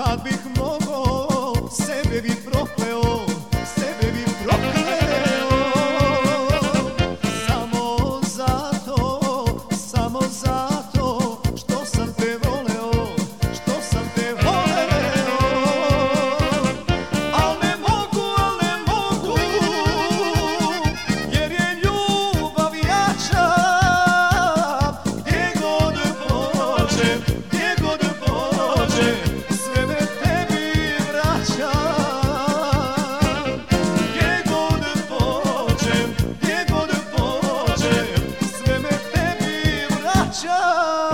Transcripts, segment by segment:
Kad bih mogao, sebe bi prokleo, sebe bi prokleo. Samo zato što sam te voleo, što sam te voleo. Al ne mogu, jer je ljubav jača. Gdje god pođem, sve me tebi vraćam. Gdje god pođem, sve me tebi vraćam.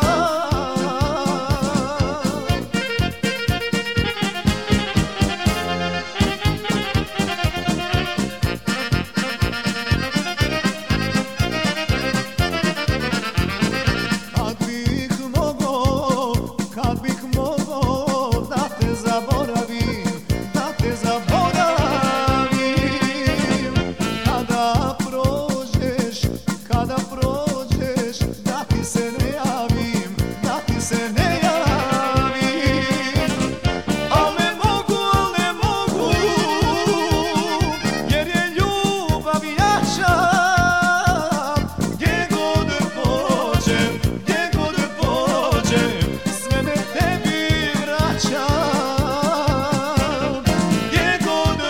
Kad bih mogao da te zaboravim, da te zaboravim. Kada prođeš, da ti se ne javim, da ti se ne javim. Al ne mogu, jer je ljubav jača. Gdje god pođem, sve me tebi vraćam. Gdje god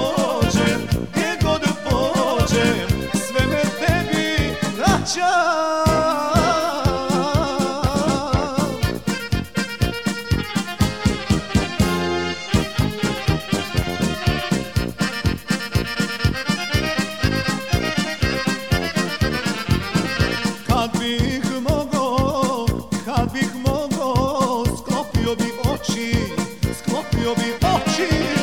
pođem, sve me tebi vraćam. Kad bih mogao, sklopio bi oči,